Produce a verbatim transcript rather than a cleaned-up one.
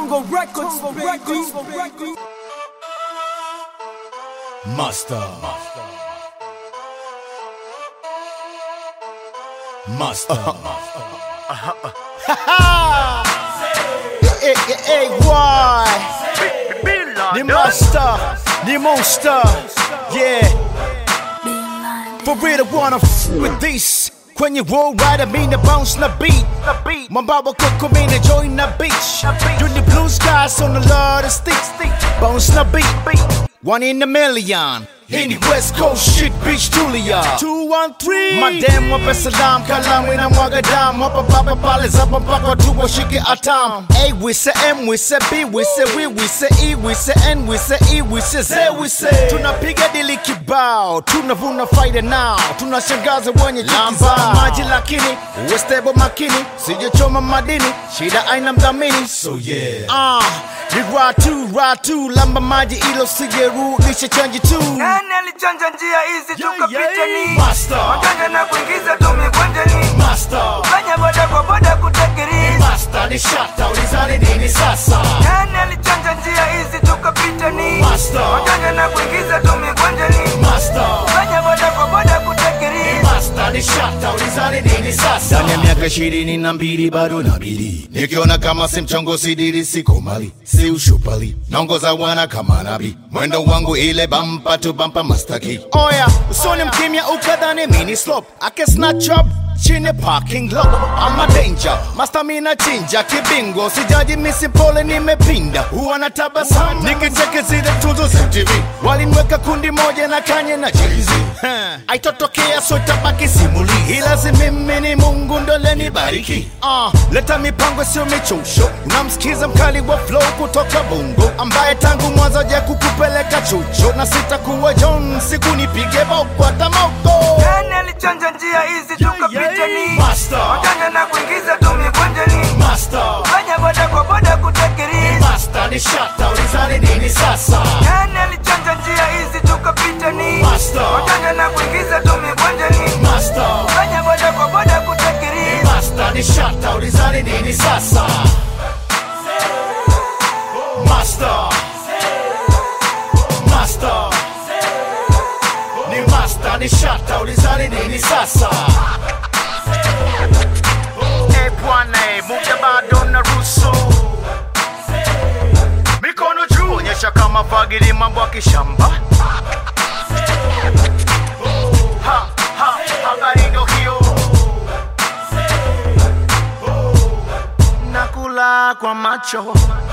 Congo Records, baby. Master. Master. Hey, hey, hey, why? The master, the monster, yeah. For real, I wanna f with this. When you roll right, I mean the bounce na beat. Mambawa ko mean the join na beach. Do the blue skies on the lot of sticks. Bounce na beat, one in a million. In the West Coast shit, bitch, Julia. Two, one, three. Madam, wape salam, kalam, wina mwagadam. Wapa papa pale, zapa mpaka tuwa shiki atam. A, we say M, we say B, we say we, we say E, we say N, we say E, we say Z, we say. Tunapiga dili kibao, tunavuna faida now. Tunashangaza wenye chiki zao. Maji lakini, uwe stable makini. Sijachoma madini, shida aina mdhamini. So yeah. Ah, uh, ni ratu, ratu. Lamba maji ilo sigeru, lisha chanji tu. Nani alichanja njia hizi tukapita ni Master. Wajanja na kuingiza tumekwenda ni Master. Fanya boda kwa boda kutakiri Master ni shata, ulizani nini sasa? Nani alichanja njia hizi tukapita ni Master. Wajanja na kuingiza tumekwenda ni Master. Fanya boda kwa boda kutakiri Master ni shata, ulizani nini sasa? Ndani ya miaka ishirini na mbili bado nabidi. Nikiona kama si mchongo sidiri siko mali, si ushupali, naongoza wana kama nabi. Mwendo wangu ile bampa tu bampa mastaki. Oya, usoni mkimya ukadhani mini slope. I can snatch up chini parking lot. I'm a danger, master mina chinja kibingo. Sijaji misi pole nimepinda. Huwa na tabasamu nikicheke zile tuzo za M T V. Walinweka kundi moja na Kanye na Jay-Z. Aitotokea so itabaki simuli. Ilazi mimi ni Mungu ndo lenibariki. uh, Leta mipango sio michosho. Namsikiza mkali wa flow kutoka Bongo, ambaye tangu mwanzo je kukupeleka chucho. Na sitakuwa John siku nipige boko hata moko. Nani alichanja njia hizi tukapita ni Master. Wajanja na kuingiza tumekwenda ni Master. Fanya boda kwa boda kutakiri Master ni shata, ulizani nini sasa? Nani alichanja njia hizi tukapita ni Master. Wajanja na kuingiza tumekwenda ni Master. Fanya boda kwa boda kutakiri Master ni shata, ulizani nini sasa? Master. Master. Ni master ni shata, ulizani nini sasa? Eh bwana, eh, muda bado na ruhusu. Mikono juu, onyesha kama fagili mambo ya kishamba. Ha, ha, habari ndo hiyo. Nakula kwa macho.